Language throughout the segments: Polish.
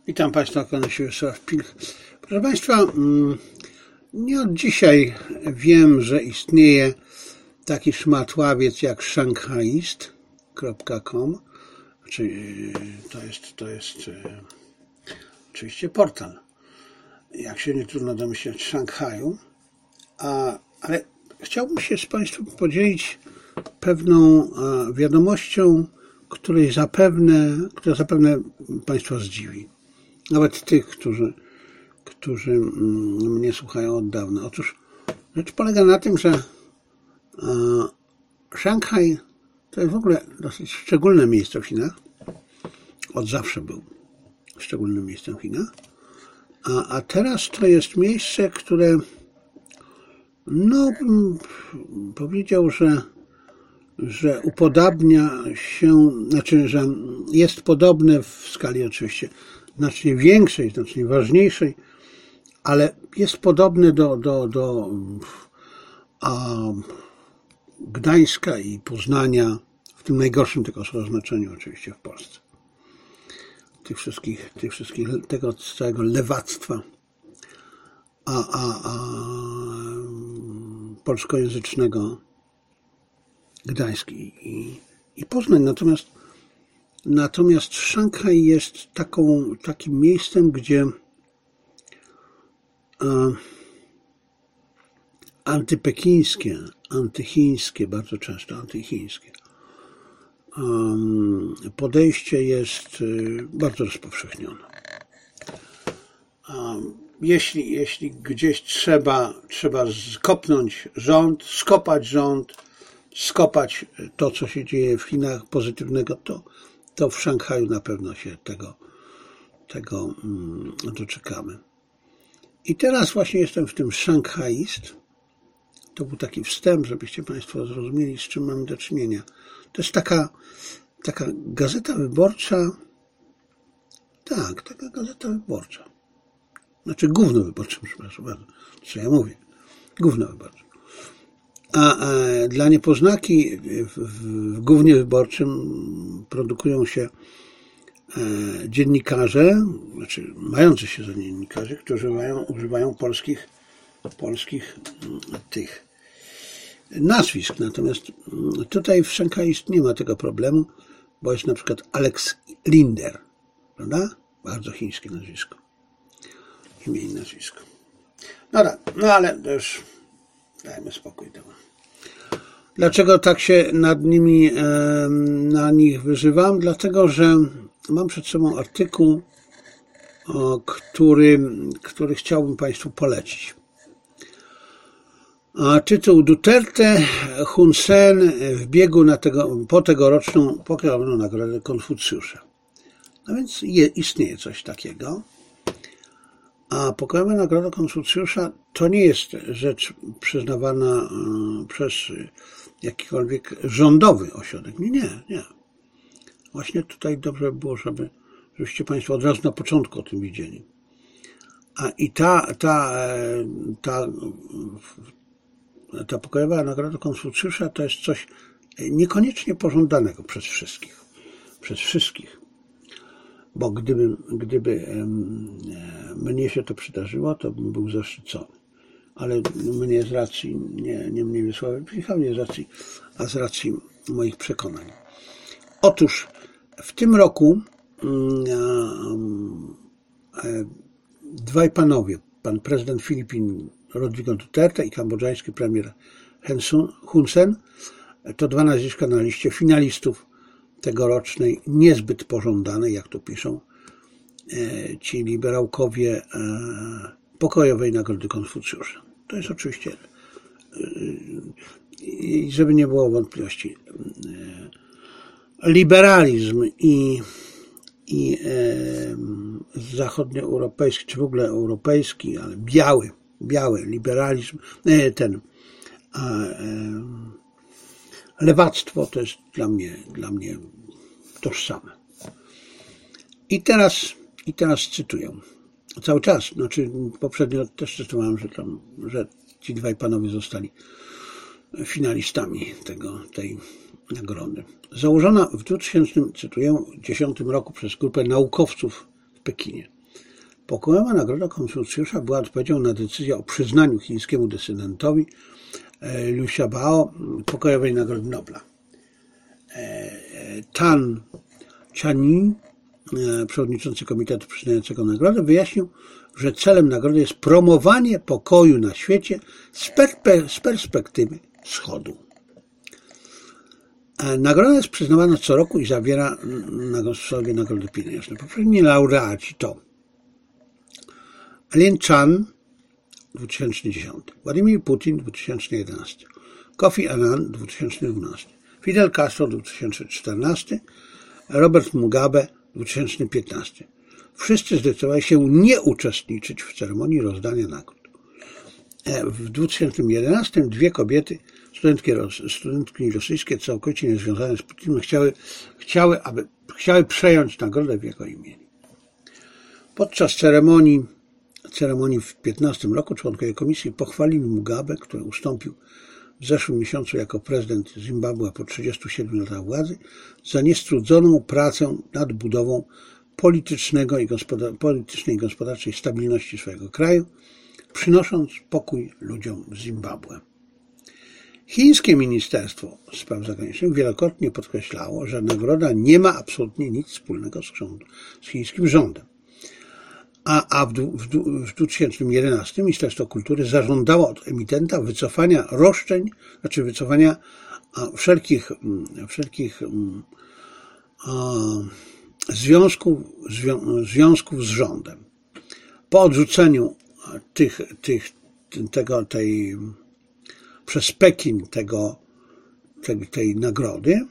Witam Państwa, kłaniam się Wiesław Pilch. Proszę Państwa, nie od dzisiaj wiem, że istnieje taki szmatławiec jak Shanghaist.com. To jest oczywiście portal, jak się nie trudno domyśleć, Szanghaju. Ale chciałbym się z Państwem podzielić pewną wiadomością, która zapewne Państwa zdziwi. Nawet tych, którzy mnie słuchają od dawna. Otóż rzecz polega na tym, że Szanghaj to jest w ogóle dosyć szczególne miejsce w Chinach. Od zawsze był szczególnym miejscem w Chinach. A teraz to jest miejsce, które powiedział, że upodabnia się, że jest podobne w skali oczywiście znacznie większej, znacznie ważniejszej, ale jest podobne do Gdańska i Poznania, w tym najgorszym tego słowa znaczeniu oczywiście w Polsce. Tego całego lewactwa polskojęzycznego Gdańsk i Poznań. Natomiast Szanghaj jest takim miejscem, gdzie antypekińskie, antychińskie, bardzo często antychińskie podejście jest bardzo rozpowszechnione. Jeśli gdzieś trzeba skopnąć rząd, skopać to, co się dzieje w Chinach pozytywnego, to w Szanghaju na pewno się tego doczekamy. I teraz właśnie jestem w tym Shanghaist. To był taki wstęp, żebyście Państwo zrozumieli, z czym mamy do czynienia. To jest taka gazeta wyborcza. Tak, taka gazeta wyborcza. Znaczy gówno wyborcze, przepraszam bardzo. Co ja mówię? Gówno wyborcze. A dla niepoznaki w gównie wyborczym produkują się dziennikarze, znaczy mający się za dziennikarze, którzy używają polskich tych nazwisk. Natomiast tutaj w Szanghaju nie ma tego problemu, bo jest na przykład Alex Linder, prawda? Bardzo chińskie nazwisko. Imię i nazwisko. No ale też dajmy spokój temu. Dlaczego tak się na nich wyżywam? Dlatego, że mam przed sobą artykuł, który chciałbym Państwu polecić. Tytuł: Duterte, Hun Sen w biegu po tegoroczną pokojową nagrodę Konfucjusza. No więc istnieje coś takiego. A pokojowa nagroda Konfucjusza to nie jest rzecz przyznawana przez jakikolwiek rządowy ośrodek. Nie. Właśnie tutaj dobrze by było, żebyście Państwo od razu na początku o tym widzieli. I ta pokojowa nagroda Konfucjusza to jest coś niekoniecznie pożądanego przez wszystkich. Bo gdyby mnie się to przydarzyło, to bym był zaszczycony. Ale mnie z racji, nie mnie Wiesława Pilcha, nie z racji, a z racji moich przekonań. Otóż w tym roku dwaj panowie, pan prezydent Filipin Rodrigo Duterte i kambodżański premier Hun Sen, to dwa nazwiska na liście finalistów tegorocznej, niezbyt pożądanej, jak to piszą ci liberałkowie, pokojowej nagrody Konfucjusza. To jest oczywiście, żeby nie było wątpliwości, liberalizm i zachodnioeuropejski, czy w ogóle europejski, ale biały liberalizm, lewactwo to jest dla mnie tożsame. I teraz cytuję. Cały czas, znaczy poprzednio też cytowałem, że ci dwaj panowie zostali finalistami tej nagrody. Założona w 2010 roku przez grupę naukowców w Pekinie. Pokojowa nagroda Konfucjusza była odpowiedzią na decyzję o przyznaniu chińskiemu dysydentowi Liu Xiaobo pokojowej Nagrody Nobla. Tan Qianyu, przewodniczący komitetu przyznającego nagrodę, wyjaśnił, że celem nagrody jest promowanie pokoju na świecie z perspektywy Wschodu. Nagroda jest przyznawana co roku i zawiera sobie nagrody pieniężne. Poprzedni laureaci to Lin Chan 2010, Władimir Putin 2011, Kofi Annan 2012, Fidel Castro 2014, Robert Mugabe 2015. Wszyscy zdecydowali się nie uczestniczyć w ceremonii rozdania nagród. W 2011 dwie kobiety, studentki rosyjskie, całkowicie niezwiązane z Putinem, chciały przejąć nagrodę w jego imieniu. Podczas ceremonii w 2015 roku członkowie komisji pochwalili Mugabe, który ustąpił w zeszłym miesiącu jako prezydent Zimbabwe po 37 latach władzy, za niestrudzoną pracę nad budową politycznej i gospodarczej stabilności swojego kraju, przynosząc pokój ludziom w Zimbabwe. Chińskie Ministerstwo Spraw Zagranicznych wielokrotnie podkreślało, że nagroda nie ma absolutnie nic wspólnego z chińskim rządem. A w 2011 Ministerstwo Kultury zażądało od emitenta wycofania roszczeń, wycofania wszelkich związków z rządem. Po odrzuceniu przez Pekin tej nagrody,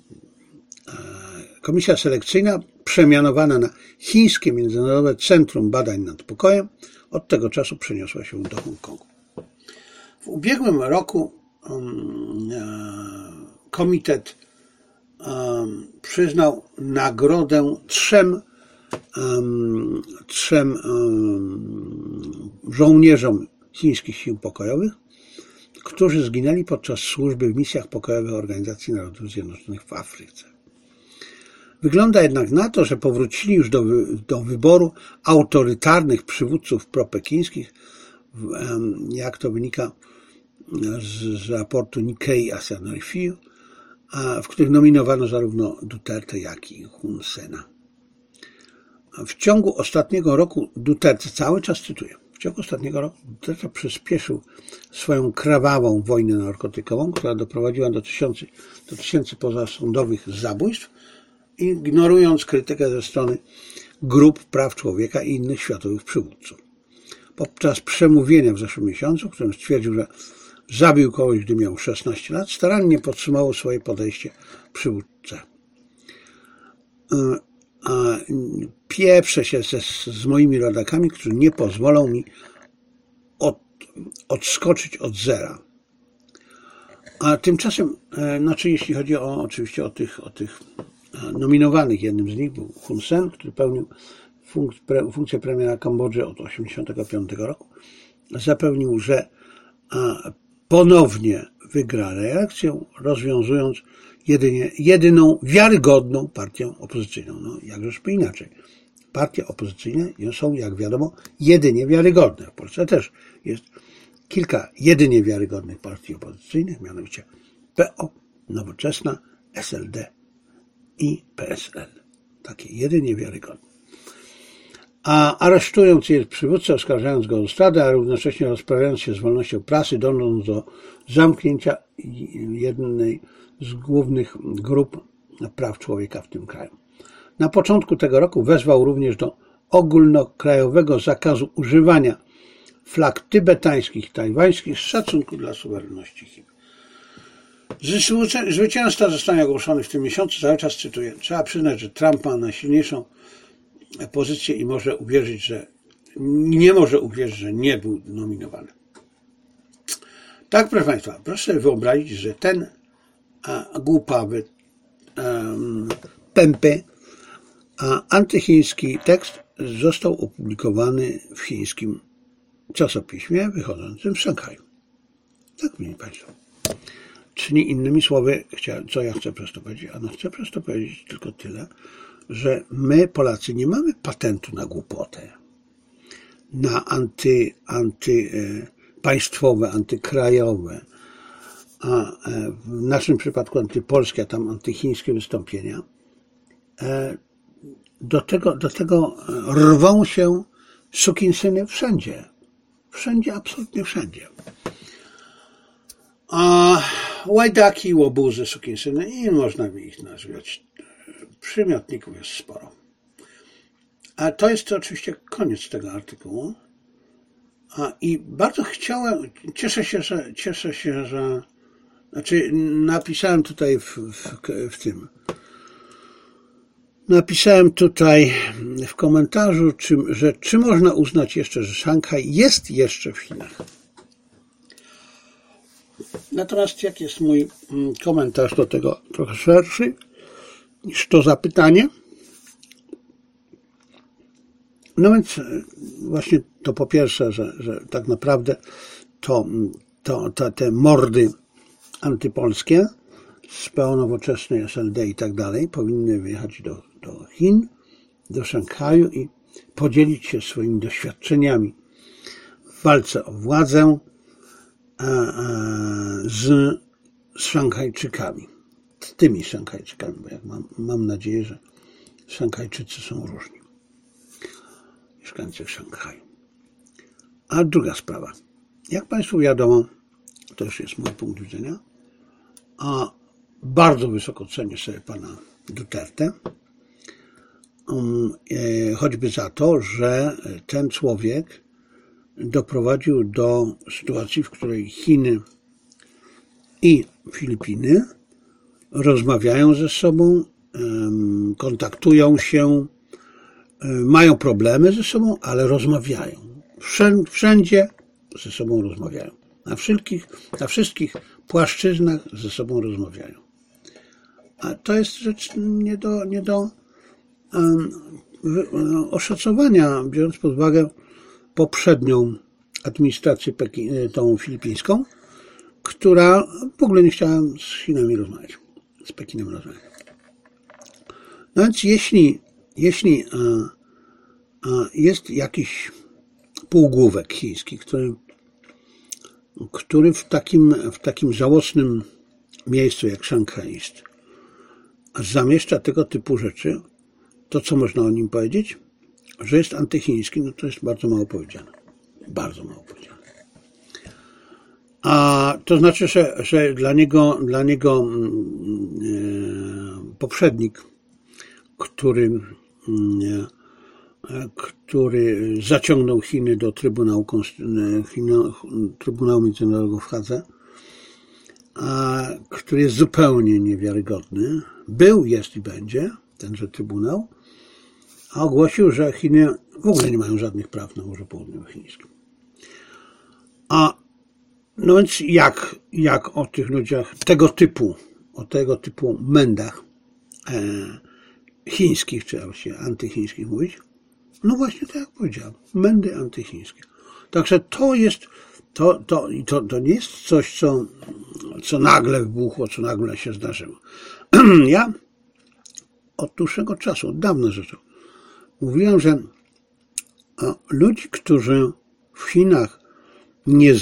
komisja selekcyjna przemianowana na Chińskie Międzynarodowe Centrum Badań nad Pokojem od tego czasu przeniosła się do Hongkongu. W ubiegłym roku komitet przyznał nagrodę trzem żołnierzom chińskich sił pokojowych, którzy zginęli podczas służby w misjach pokojowych Organizacji Narodów Zjednoczonych w Afryce. Wygląda jednak na to, że powrócili już do wyboru autorytarnych przywódców propekińskich, jak to wynika z raportu Nikkei Asian Review, w których nominowano zarówno Duterte, jak i Hun Sena. W ciągu ostatniego roku Duterte, cały czas cytuję, w ciągu ostatniego roku Duterte przyspieszył swoją krwawą wojnę narkotykową, która doprowadziła do tysięcy pozasądowych zabójstw, ignorując krytykę ze strony grup praw człowieka i innych światowych przywódców. Podczas przemówienia w zeszłym miesiącu, w którym stwierdził, że zabił kogoś, gdy miał 16 lat, starannie podsumował swoje podejście przywódcze. Pieprzę się z moimi rodakami, którzy nie pozwolą mi odskoczyć od zera. A tymczasem, jeśli chodzi oczywiście o tych nominowanych, jednym z nich był Hun Sen, który pełnił funkcję premiera Kambodży od 1985 roku, zapewnił, że ponownie wygra reelekcję, rozwiązując jedyną wiarygodną partię opozycyjną. No, jakżeżby inaczej. Partie opozycyjne są, jak wiadomo, jedynie wiarygodne. W Polsce też jest kilka jedynie wiarygodnych partii opozycyjnych, mianowicie PO, Nowoczesna, SLD i PSL. Takie jedynie wiarygodne. A aresztując jej przywódcę, oskarżając go o zdradę, a równocześnie rozprawiając się z wolnością prasy, dążąc do zamknięcia jednej z głównych grup praw człowieka w tym kraju. Na początku tego roku wezwał również do ogólnokrajowego zakazu używania flag tybetańskich i tajwańskich z szacunku dla suwerenności Chin. Zwycięzca zostanie ogłoszony w tym miesiącu, cały czas cytuję. Trzeba przyznać, że Trump ma najsilniejszą pozycję i nie może uwierzyć, że nie był nominowany. Tak, proszę Państwa, proszę sobie wyobrazić, że ten głupawy, pępy, antychiński tekst został opublikowany w chińskim czasopiśmie wychodzącym w Szanghaju. Tak, proszę Państwa. Czyli innymi słowy, co ja chcę przez to powiedzieć? Chcę przez to powiedzieć tylko tyle, że my, Polacy, nie mamy patentu na głupotę. na antypaństwowe, antykrajowe, a w naszym przypadku antypolskie, a tam antychińskie wystąpienia, do tego rwą się sukinsyny wszędzie. Wszędzie, absolutnie wszędzie. A łajdaki, łobuzy, sukinsyny, i można by ich nazwać. Przymiotników jest sporo. A to jest oczywiście koniec tego artykułu. I bardzo chciałem, cieszę się, że znaczy napisałem tutaj napisałem tutaj w komentarzu, czy można uznać jeszcze, że Szanghaj jest jeszcze w Chinach. Natomiast jaki jest mój komentarz do tego trochę szerszy niż to zapytanie? No więc właśnie to po pierwsze, że tak naprawdę te mordy antypolskie z pełnonowoczesnej SLD i tak dalej powinny wyjechać do Chin, do Szanghaju i podzielić się swoimi doświadczeniami w walce o władzę z Szanghajczykami. Z tymi Szanghajczykami, bo jak mam nadzieję, że Szanghajczycy są różni. Mieszkańcy Szanghaju. A druga sprawa. Jak Państwu wiadomo, to już jest mój punkt widzenia, a bardzo wysoko cenię sobie pana Duterte, choćby za to, że ten człowiek doprowadził do sytuacji, w której Chiny i Filipiny rozmawiają ze sobą, kontaktują się, mają problemy ze sobą, ale rozmawiają. Wszędzie ze sobą rozmawiają. Na wszystkich płaszczyznach ze sobą rozmawiają. A to jest rzecz nie do oszacowania, biorąc pod uwagę poprzednią administrację tą filipińską, która w ogóle nie chciała z Chinami rozmawiać, z Pekinem rozmawiać. No więc jeśli jest jakiś półgłówek chiński, który w takim żałosnym miejscu jak Szanghaj jest, zamieszcza tego typu rzeczy, to co można o nim powiedzieć? Że jest antychiński, no to jest bardzo mało powiedziane. Bardzo mało powiedziane. A to znaczy, że dla niego poprzednik, który zaciągnął Chiny do Trybunału Międzynarodowego w Hadze, który jest zupełnie niewiarygodny, jest i będzie tenże Trybunał, a ogłosił, że Chiny w ogóle nie mają żadnych praw na Morzu Południowochińskim. No więc jak o tych ludziach o tego typu mędach chińskich, czy właściwie antychińskich mówić? No właśnie tak jak powiedziałem, mędy antychińskie. Także to nie jest coś, co nagle wybuchło, co nagle się zdarzyło. Ja od dłuższego czasu, od dawna rzeczą, mówiłem, że ludzi, którzy w Chinach nie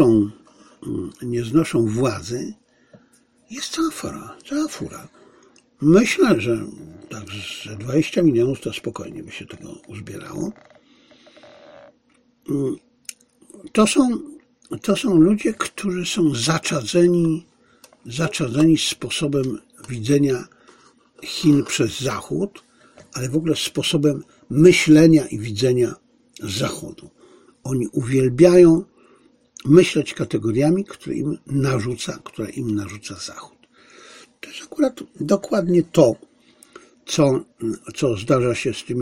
znoszą władzy, jest cała fura. Myślę, że tak ze 20 milionów to spokojnie by się tego uzbierało. To są ludzie, którzy są zaczadzeni sposobem widzenia Chin przez Zachód, ale w ogóle sposobem myślenia i widzenia Zachodu. Oni uwielbiają myśleć kategoriami, które im narzuca Zachód. To jest akurat dokładnie to, co zdarza się z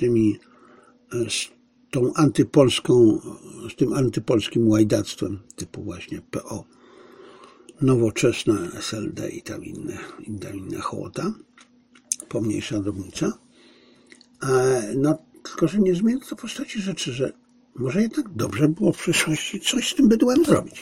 tym antypolskim łajdactwem typu właśnie PO, nowoczesna SLD i tam inna hołota, pomniejsza drobnica. No, tylko że nie zmienia to postaci rzeczy, że może jednak dobrze było w przyszłości coś z tym bydłem zrobić.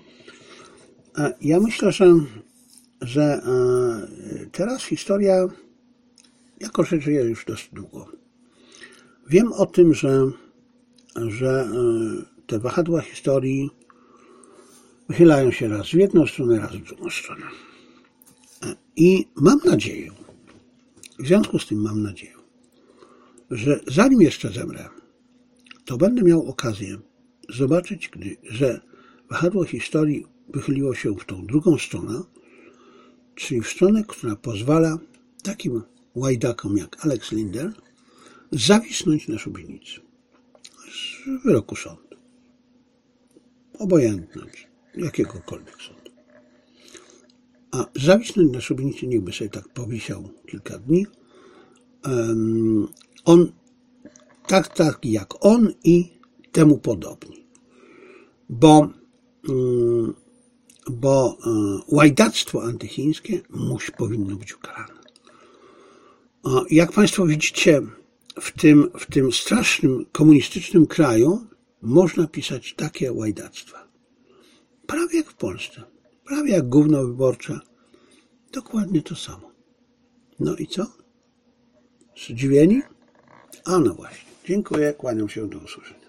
Ja myślę, że teraz historia jako że żyje już dość długo. Wiem o tym, że te wahadła historii wychylają się raz w jedną stronę, raz w drugą stronę. I mam nadzieję, w związku z tym mam nadzieję, że zanim jeszcze zemrę, to będę miał okazję zobaczyć, że wahadło historii wychyliło się w tą drugą stronę, czyli w stronę, która pozwala takim łajdakom jak Alex Linder zawisnąć na szubienicy z wyroku sądu. Obojętnie, jakiegokolwiek sądu. A zawisnąć na szubienicy, niechby sobie tak powisiał kilka dni. On, tak jak on i temu podobni. Bo łajdactwo antychińskie powinno być ukarane. Jak Państwo widzicie, w tym strasznym komunistycznym kraju można pisać takie łajdactwa. Prawie jak w Polsce. Prawie jak gówno wyborcze. Dokładnie to samo. No i co? Zdziwieni? A no właśnie. Dziękuję, kłaniam się, do usłyszenia.